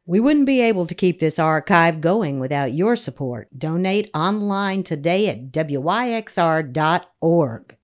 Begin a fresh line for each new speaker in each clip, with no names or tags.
We wouldn't be able to keep this archive going without your support. Donate online today at wyxr.org.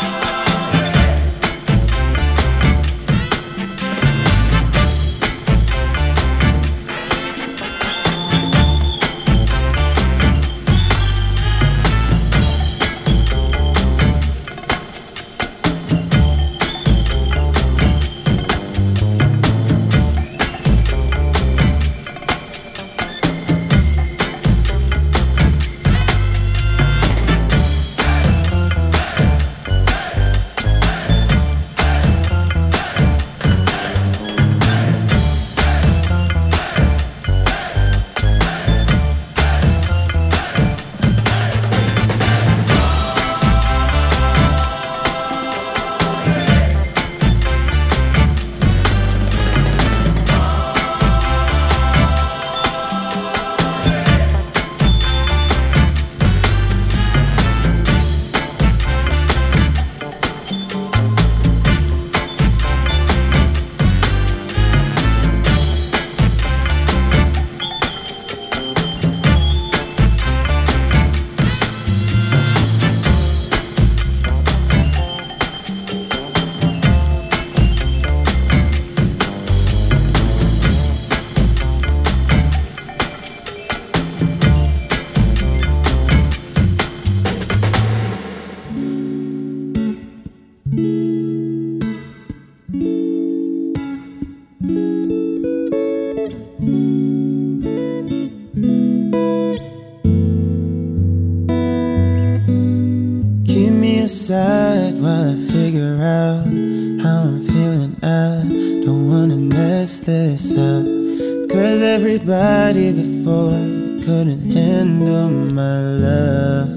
Aside while I figure out how I'm feeling. I don't wanna mess this up, 'cause everybody before couldn't handle my love.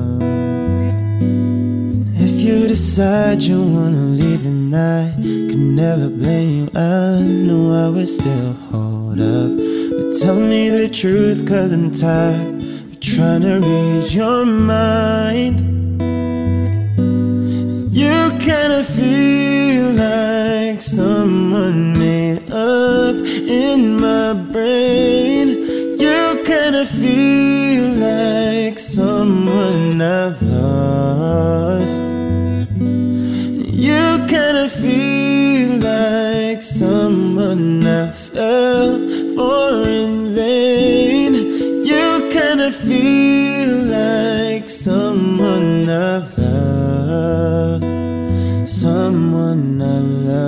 And if you decide you wanna leave the night, could never blame you. I know I would still hold up, but tell me the truth, 'cause I'm tired of trying to read your mind. You kinda feel like someone made up in my brain. You kinda feel like someone I've lost. You kinda feel like someone I fell for in vain. You kinda feel like someone I've loved. Someone I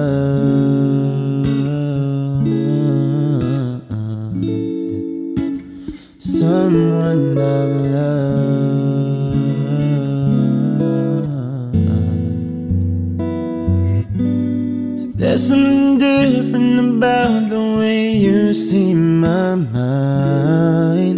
love. Someone I love. There's something different about the way you see my mind.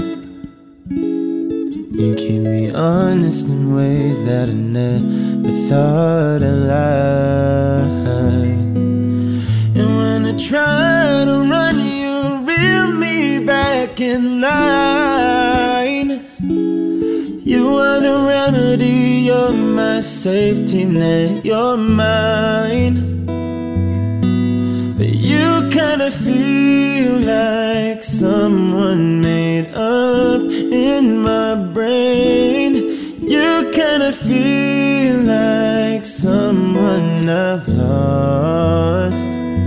You keep me honest in ways that I never thought I'd like. And when I try to run, you reel me back in line. You are the remedy, you're my safety net, you're mine. But you kinda feel like someone made up in my brain. You kinda feel like someone I've lost.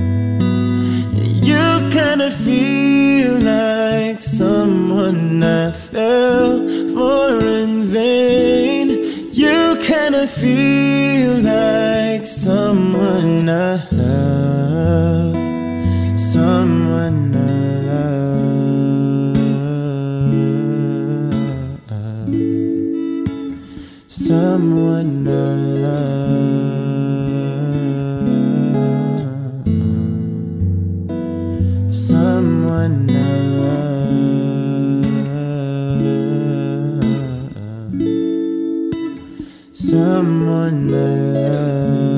You kinda feel like someone I fell for in vain. You kinda feel like someone I love. Someone I love. Someone I love. Someone I love. Someone I love.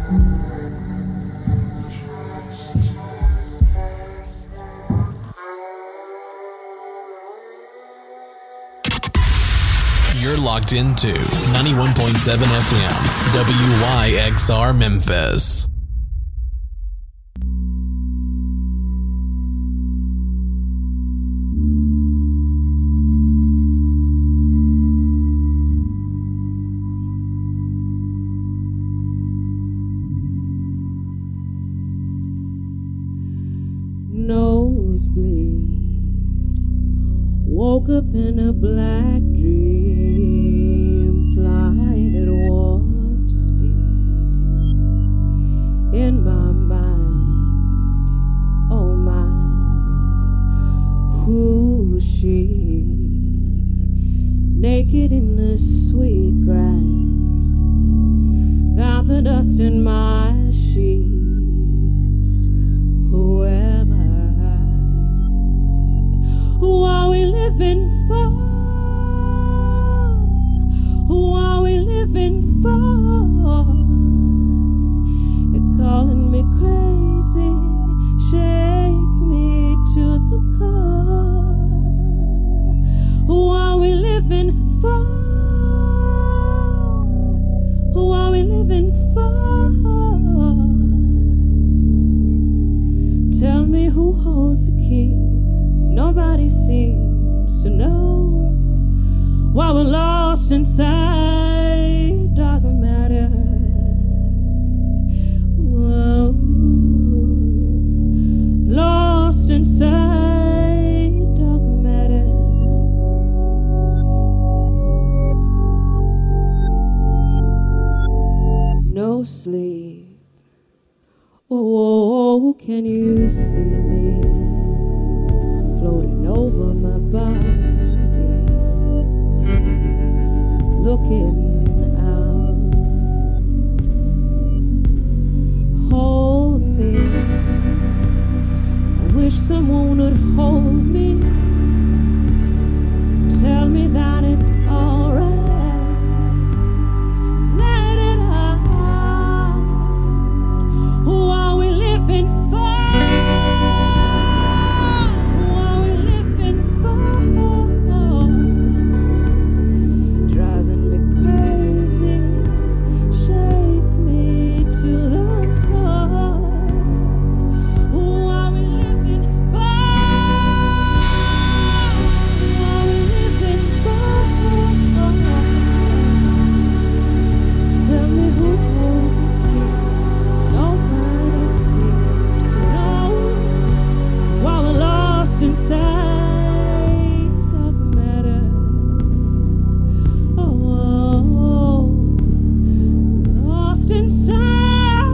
You're locked into 91.7 FM, WYXR Memphis.
Nosebleed, woke up in a black dream, flying at warp speed. In my mind, oh my, who's she? Naked in the sweet grass, got the dust in my sheets. Who am I? Who are we living for? Who are we living for? You're calling me crazy, shake me to the core. Who are we living for? Who are we living for? Tell me who holds the key. Nobody seems to know why we're lost inside dark matter. Whoa. Lost inside dark matter. No sleep. Oh, can you see me floating over my body, looking out? Hold me. I wish someone would hold me. Tell me that it's alright. Let it out. Who are we living for? Who are we living for? Driving me crazy, shake me to the core. Who are we living for? Who are we living for? Tell me who holds the key. Nobody seems to know why we're lost inside dark matter. Oh, lost inside.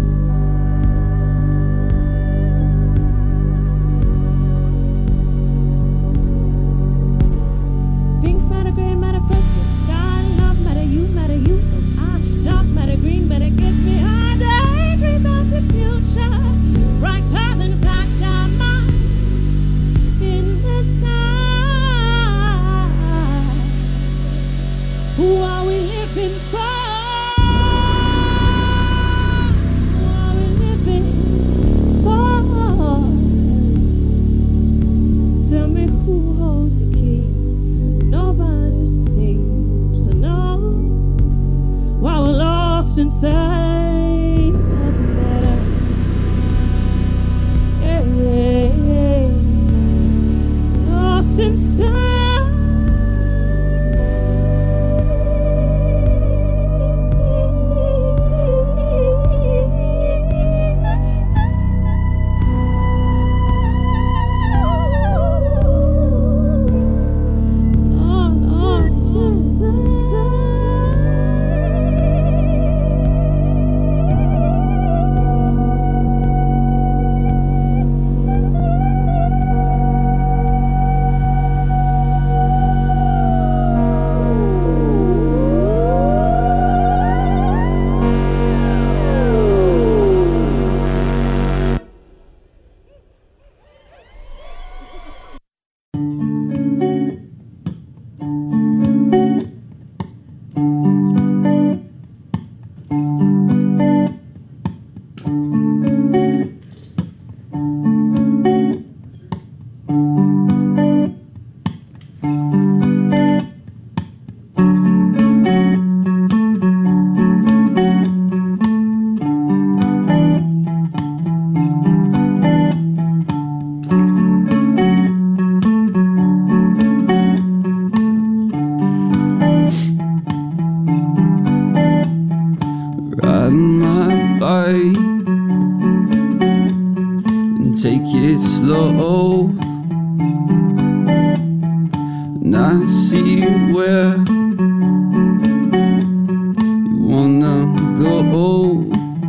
Pink matter, gray matter, purple sky, love matter, you and I. Dark matter, green matter, get me high. Daydream about the future, brighter than black diamonds in the sky. Who are we living for? Who are we living for? Tell me who holds the key. Nobody seems to know why we're lost inside of matter. Yeah, lost inside. Lost inside.
ride my bike and take it slow, and I see where you wanna go.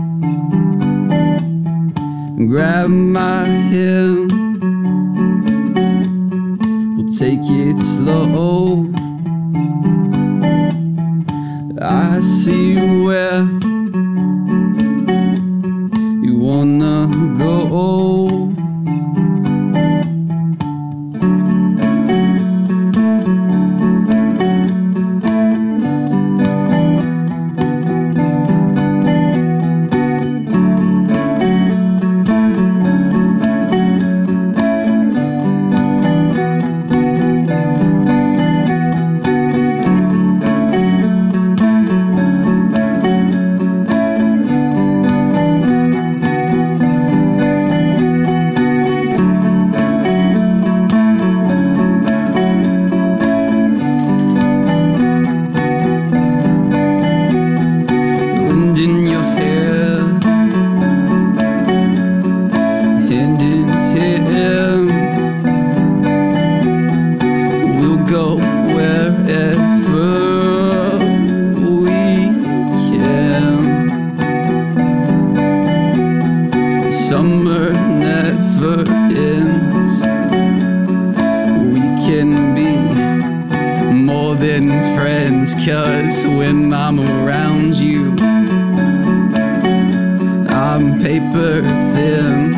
Grab my hand, we'll take it slow. I see where you wanna go. Summer never ends. We can be more than friends, 'cause when I'm around you, I'm paper thin.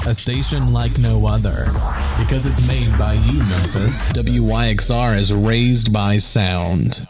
A station like no other. Because it's made by you, Memphis. WYXR is raised by sound.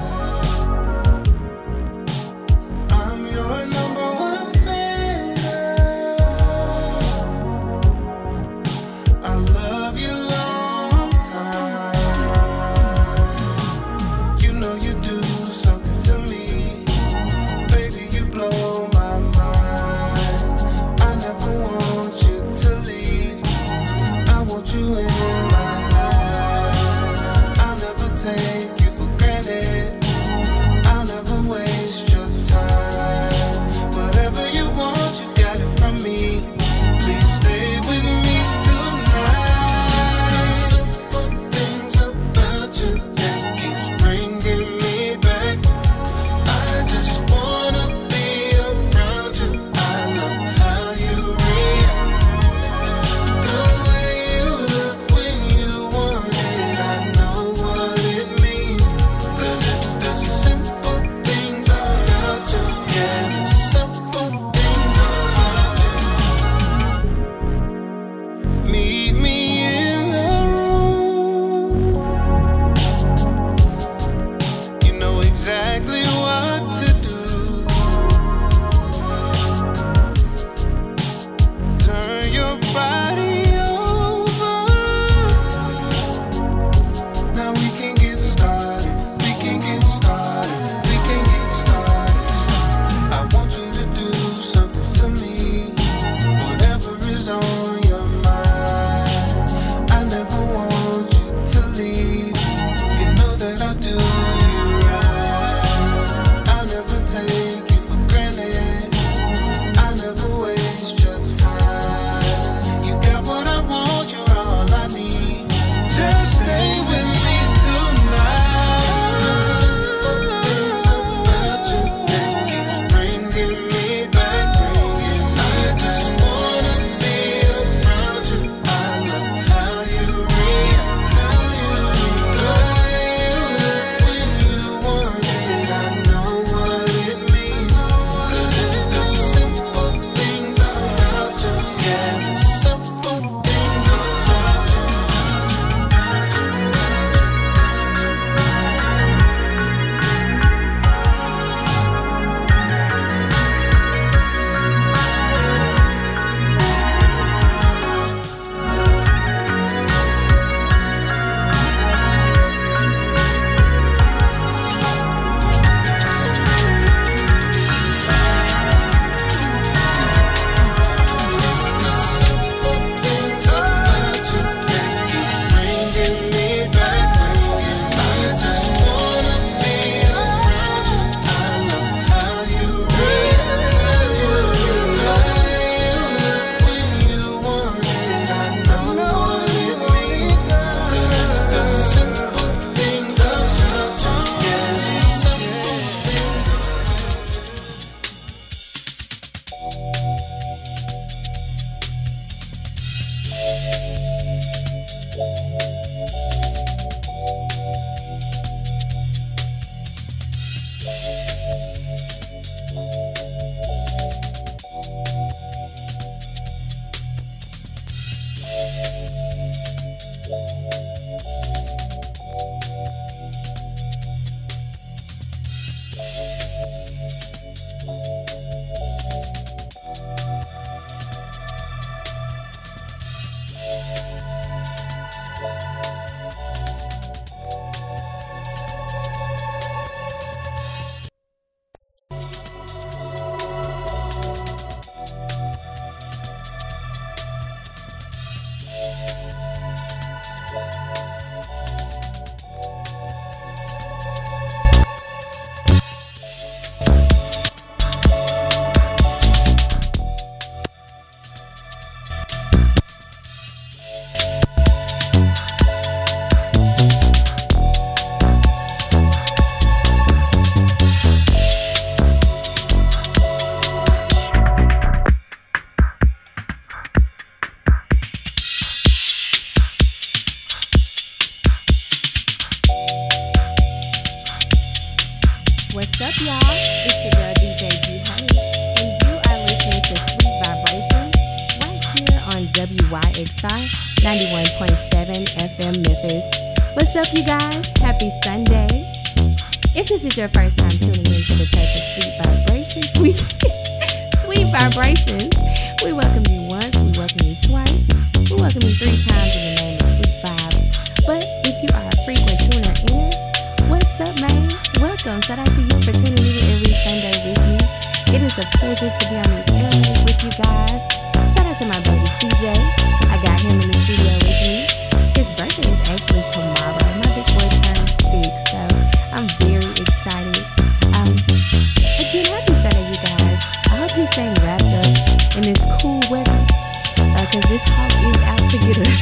I'm your number one fan.
What's up, y'all? It's your girl DJ G Honey, and you are listening to Sweet Vibrations right here on WYXR 91.7 FM Memphis. What's up, you guys? Happy Sunday. If this is your first time tuning into the Church of Sweet Vibrations, Sweet Vibrations, we welcome you once, we welcome you twice, we welcome you 3 times in the name of Sweet Vibes. But if you are a frequent tuner inner, what's up, man? Welcome. Shout out to you for tuning in every Sunday with me. It is a pleasure to be on these airwaves with you guys. Shout out to my baby CJ. I got him in the studio with me. His birthday is actually tomorrow. My big boy turns 6, so I'm very excited. Again, happy Sunday, you guys. I hope you're staying wrapped up in this cool weather, because this hawk is out to get us.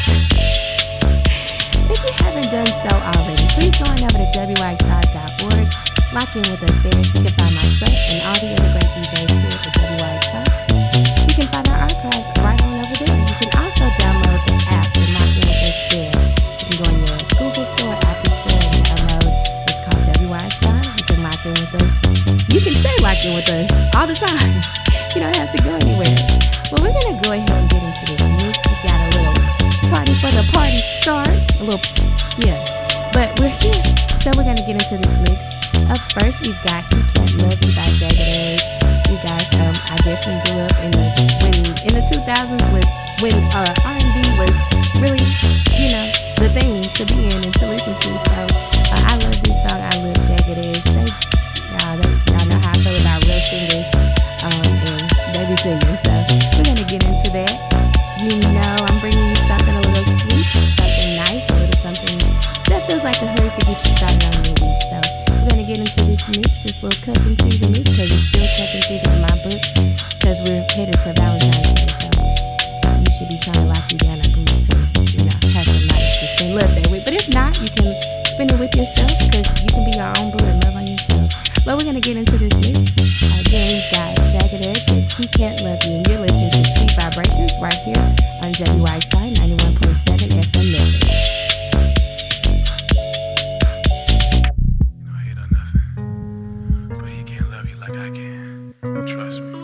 If you haven't done so already, please go on over to WYXR.org. Lock in with us there. You can find myself and all the other great DJs here at WYXR. You can find our archives right on over there. You can also download the app and lock in with us there. You can go in your Google Store, Apple Store, and download. It's called WYXR. You can lock in with us. You can say lock in with us all the time. You don't have to go anywhere. Well, we're going to go ahead and get into this mix. We got a little tardy for the party start. But we're here. So we're going to get into this mix. Up first, we've got He Can't Love You by Jagged Edge. You guys, I definitely grew up in the 2000s was when R&B was really, the thing to be in and to listen to. So I love this song. I love Jagged Edge. Y'all know how I feel about real singers and they be singing. So we're going to get into that. I'm bringing you something a little sweet, something nice, a little something that feels like a hood to get you started on your week. So we're going to get into this mix, this little cuffing season mix, because it's still cuffing season in my book, because we're headed to Valentine's Day. So you should be trying to lock you down a boot to, have some nights to spend love there with. But if not, you can spend it with yourself, because you can be your own boo and love on yourself. But we're going to get into this mix. Again, we've got Jagged Edge with He Can't Love You, and you're listening to Sweet Vibrations right here on WYXR 91.7 FM Memphis.
He done nothing, but he can't love you like I can. Trust me.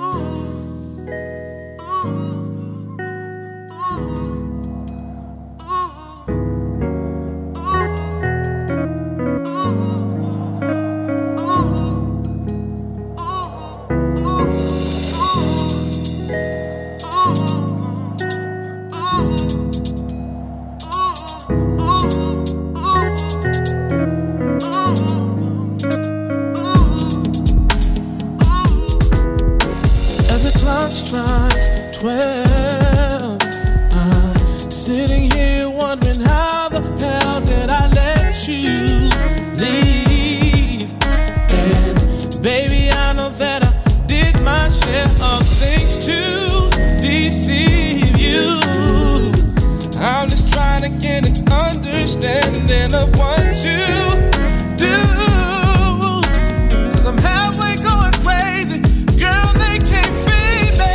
Understanding of what you do, 'cause I'm halfway going crazy. Girl, they can't feed me.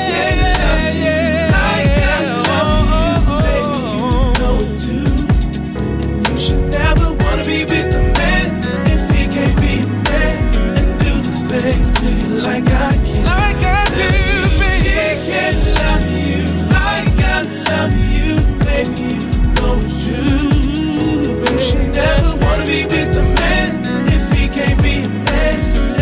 Like I love you, baby, you know it too. And you should never wanna be with a man if he can't be a man and do the things to you like I can. Like I do, baby. He can't love you like I love you, baby. You should never wanna be with a man if he can't be a man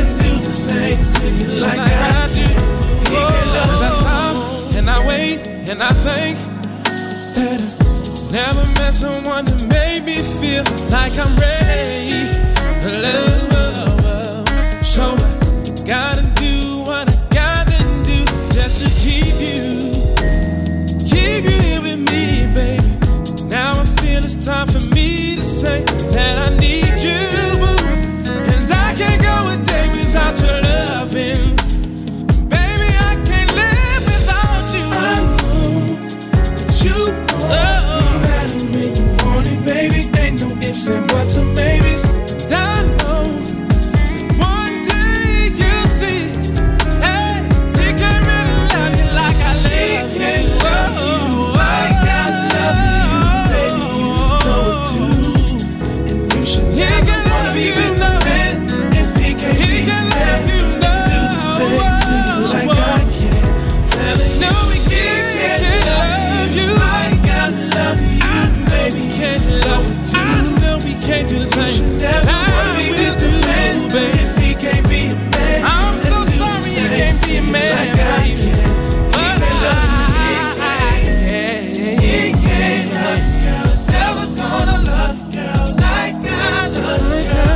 one that made me feel like I'm ready to love. So I gotta do what I gotta do just to keep you here with me, baby. Now I feel it's time for me to say that I need you, and I can't go a day without your loving. Baby, I can't live without you. I know that you know how to make me want it, baby. Ain't no ifs and buts or maybes. And I know that one day you'll see, hey, he can't really love you like I love you. Oh, I gotta love you, baby. You know it too, and you should never wanna be with the man if he can't be there. Do the things to you like I can. Telling you he can't love you like I love you, baby. Can't love it too. I know we can't do the thing. You should never wanna be with the man, baby, if he can't be a man. I'm so sorry he can't be a man like I can. But he can't love you, girl. He's never gonna love you, girl, like I love you, girl.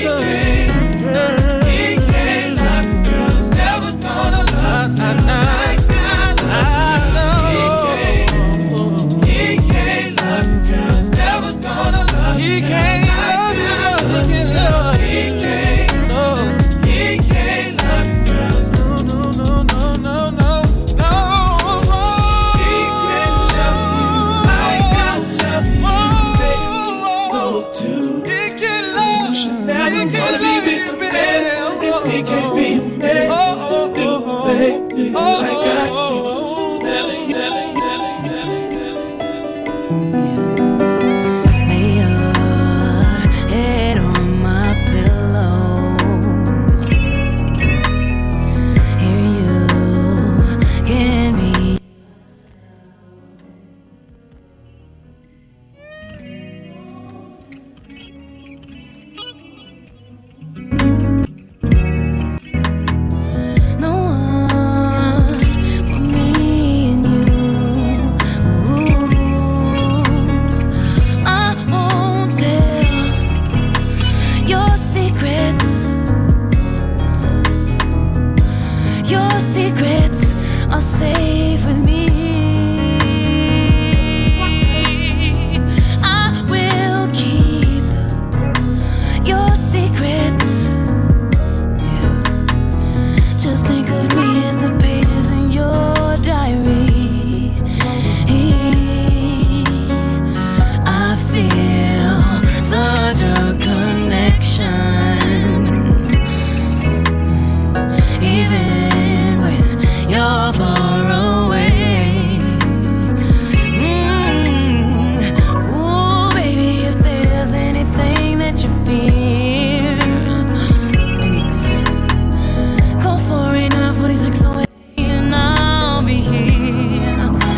He can't love you, girl. He's never gonna love you like I love you. He can't love you, girl. He's never gonna love you. He can't love you, girl. He can't love you. He can't love you, girl. No. He can't love you like I love you, baby. Go to. He can't love you. Should never wanna be with the man if he can't be a man. Do things like I can.
Lay your head on my pillow. Here you can be. No one but me and you. Ooh, I won't tell your secrets. Your secrets are safe with me. I will keep your secrets. Just think of me as the pages in your diary. I feel such a connection, even when you're far away. Ooh, baby, if there's anything that you fear, anything, call 489-4608 and I'll be here.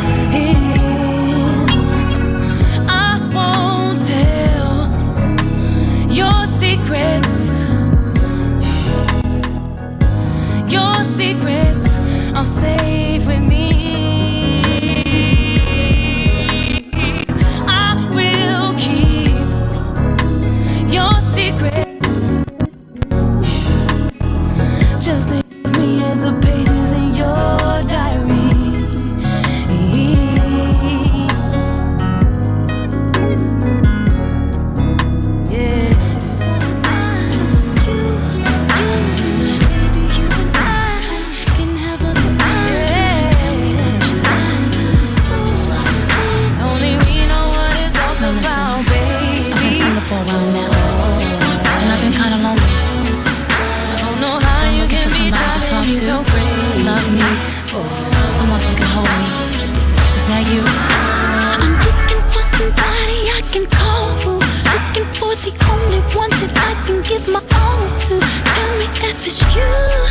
I won't tell your secrets. Your secrets are safe with me. I will keep your secrets. Just think of me as the pages in your diary. Yeah, just wanna baby, you and I can have a good time. Tell me what you like. Only we know what it's talked about, baby.
I've been single for a while now, and I've been kinda lonely.
I don't know how you
looking
can
for
be
somebody to talk
driving me
to,
so crazy.
love me, someone who can hold me. Is that you?
I'm looking for somebody I can call for. Looking for the only one that I can give my all to. Tell me if it's you.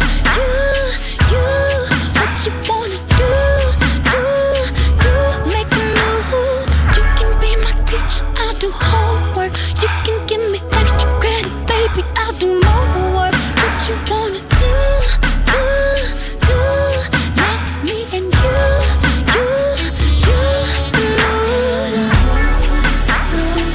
What you wanna do? Make a move. You can be my teacher, I'll do homework. You can give me extra credit, baby, I'll do more work. What you wanna do? Now it's me and you.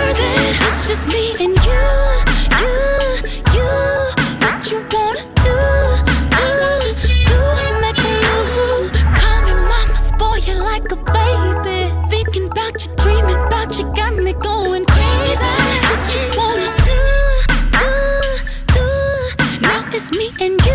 worth it. It's just me and you. What you wanna do? Make a move. Call me mama, spoil you like a baby. Thinking about you, dreaming about you, got me going crazy. What you wanna do? Now it's me and you.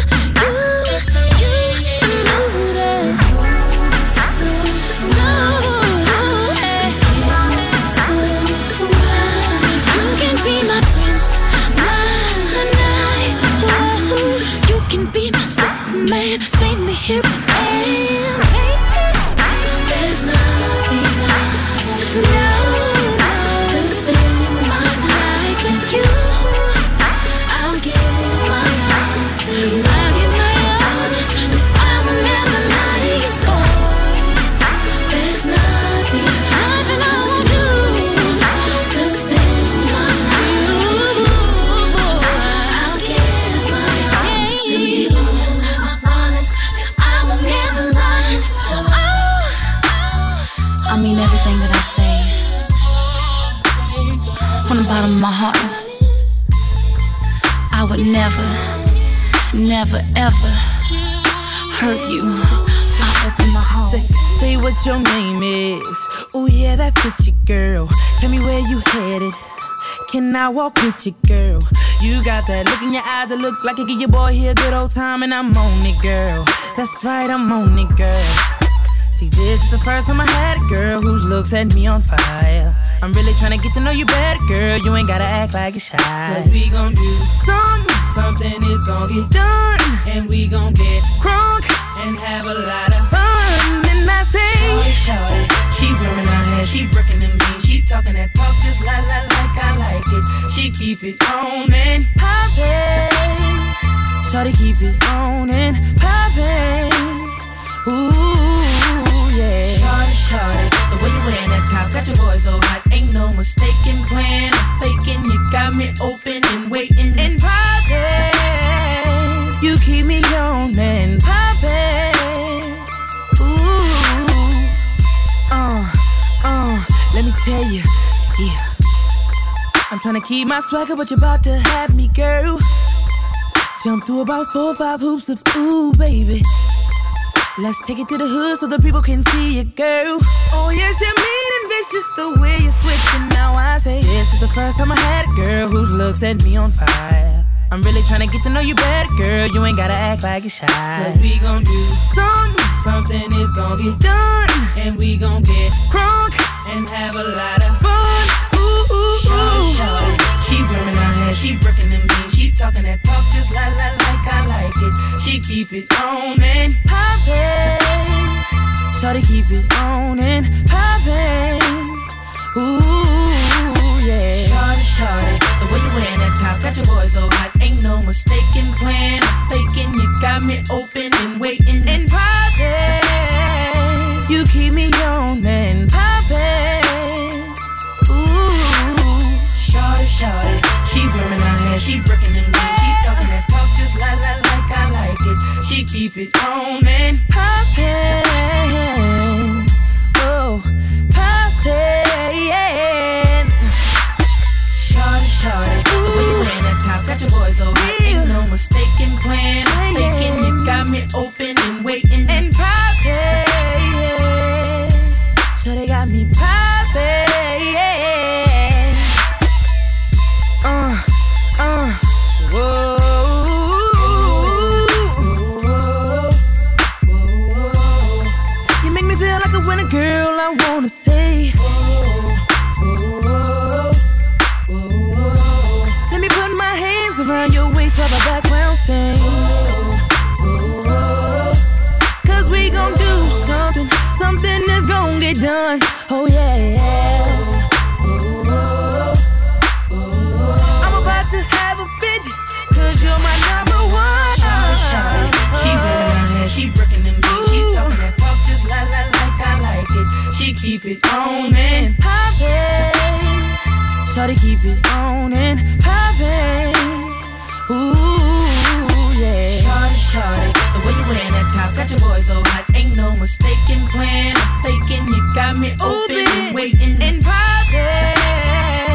Man, save me here and baby, there's nothing I won't do to spend my life with you. I'll give my all to you. I'll give my all, but I will never lie to you, boy. There's nothing I won't do to spend my life with you. I'll give my all to you. I mean everything that I say from the bottom of my heart. I would never, ever hurt you. I open my heart.
Say what your name is. Oh yeah, that fits you, girl. Tell me where you headed. Can I walk with you, girl? You got that look in your eyes that look like it give your boy here a good old time, and I'm on it, girl. That's right, I'm on it, girl. See, this is the first time I had a girl whose looks set me on fire. I'm really trying to get to know you better, girl. You ain't gotta act like you're shy. Cause we gon' do something is gon' get done. And we gon' get crunk and have a lot of fun. And I say, shawty, she wearing her hair, she breaking them jeans. She talking that talk just like I like it. She keep it on and poppin'. Shawty keep it on and poppin'. Ooh, yeah. Shawty, the way you wearing that top got your boy so hot. Ain't no mistaken plan. I'm faking, you got me open and waiting and poppin'. You keep me on and poppin'. Ooh, let me tell you, yeah. I'm tryna keep my swagger, but you're about to have me, girl. Jump through about 4 or 5 hoops of ooh, baby. Let's take it to the hood so the people can see you, girl. Oh yes, you're mean and vicious the way you're switching. Now I say, this is the first time I had a girl whose looks set me on fire. I'm really trying to get to know you better, girl. You ain't gotta act like you're shy. Cause we gon' do something is gon' get done. And we gon' get crunk and have a lot of fun. Shawty, she wearing her hair, she breaking them jeans. She talking that talk just like I like it. She keep it on and poppin'. Shawty keep it on and poppin'. Ooh, yeah. Shawty, the way you wearing that top got your boy so hot. Ain't no mistaken plan. I'm faking, you got me open and waiting and poppin'. You keep me on and poppin'. Shawty, she wearing her hair, she breaking them jeans. She talking that talk just like I like it. She keep it on and poppin'. Oh, poppin'. Shawty, the way you wearing that top got your boy so hot. Ain't no mistaken plan. I'm faking, you got me open and waiting and poppin'. So they got me poppin'. Whoa. You make me feel like a winner, girl, I wanna say. Let me put my hands around your waist while the background sing. Cause we gon' do something that's gon' get done. Oh yeah. I'm about to have a fit, cause you're my number one. Shawty, she wearing her hair, she breaking them jeans. She talking that talk just like I like it. She keep it on and poppin'. Shawty keep it on and poppin'. Ooh, yeah. Shawty, the way you wearing that top got your boy so hot. Ain't no mistaken plan. I'm faking, you got me open and waiting and poppin'.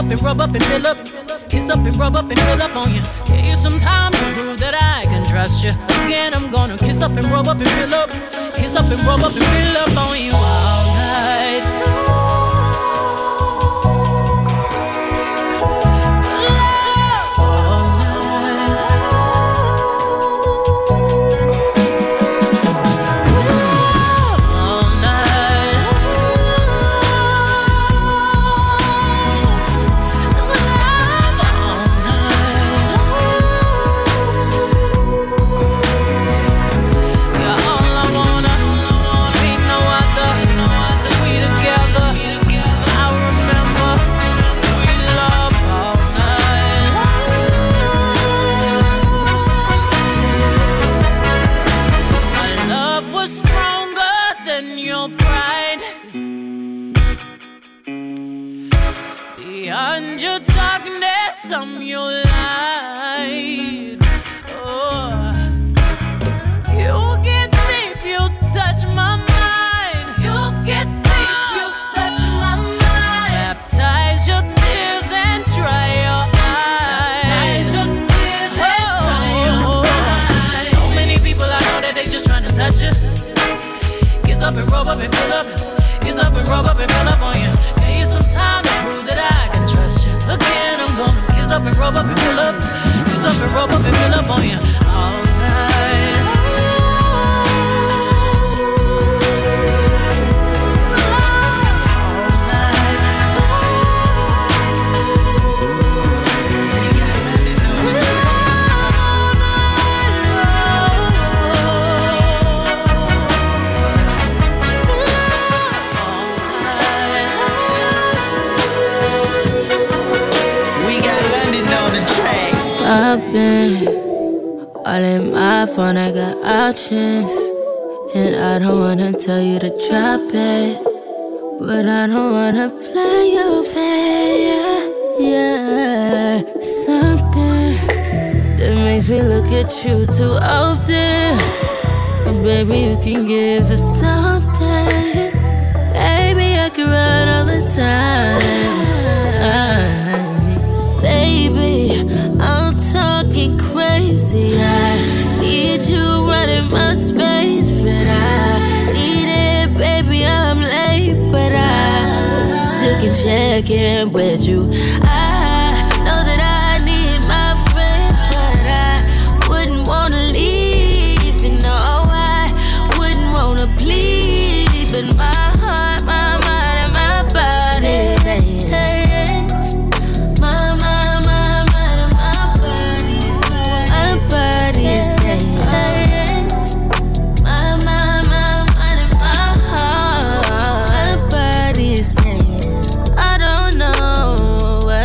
up and rub up and fill up. Kiss up and rub up and fill up on you. Give you some time to prove that I can trust you. Again, I'm gonna kiss up and rub up and fill up. Kiss up and rub up and fill up on you all night long. Up and rub up and fill up. Get up and rub up and fill up on you. Give you some time to prove that I can trust you. Again, I'm gonna kiss up and rub up and fill up. Kiss up and rub up and fill up on you all night.
I've been all in my phone, I got options. And I don't wanna tell you to drop it, but I don't wanna play your fair. Yeah, something that makes me look at you too often. But baby, you can give us something. Baby, I can run all the time. Baby, I'm talking crazy. I need you running my space, but I need it, baby. I'm late, but I still can check in with you. I know that I need my friend, but I wouldn't wanna leave. You know, I wouldn't wanna bleed, but my heart, my mind, and my body say it. I don't know what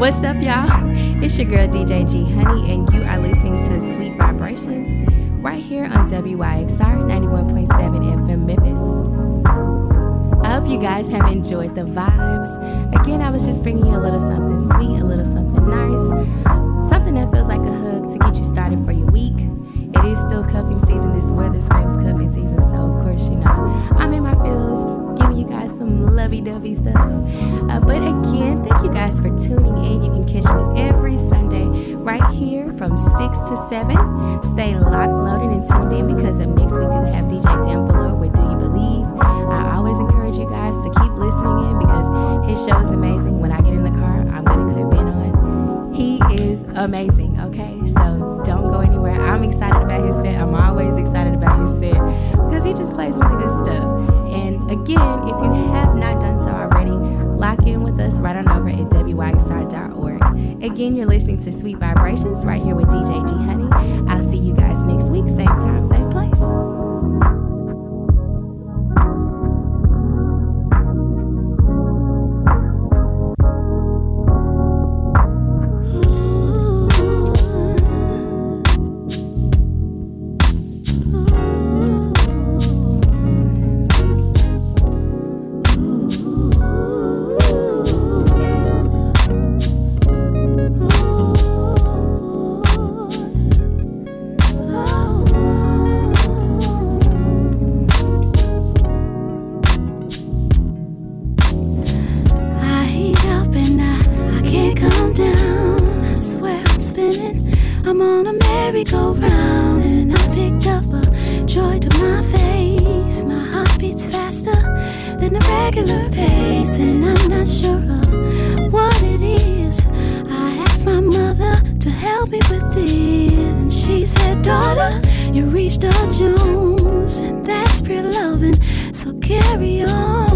What's up, y'all? It's your girl DJ G Honey, and you are listening to Sweet Vibrations right here on WYXR 91.7 FM Memphis. I hope you guys have enjoyed the vibes. Again, I was just bringing you a little something sweet, a little something nice, something that feels like a hug to get you started for your week. It is still cuffing season. This weather screams cuffing season, so of course, you know, I'm in my feels, giving you guys some lovey-dovey stuff. But again, thank you guys for tuning in. You can catch me every Sunday right here from 6 to 7. Stay locked, loaded, and tuned in, because up next we do have DJ Dan Velour with Do You Believe? I always encourage you guys to keep listening in, because his show is amazing. When I get in the car, I'm going to put Ben on. He is amazing, okay? So don't go anywhere. I'm excited about his set. I'm always excited about his set, because he just plays really good stuff. And again, if you have not done so already, lock in with us right on over at WYXR.org. Again, you're listening to Sweet Vibrations right here with DJ G Honey. I'll see you guys next week, same time, same place.
You reached a Jones, and that's pure loving, so carry on.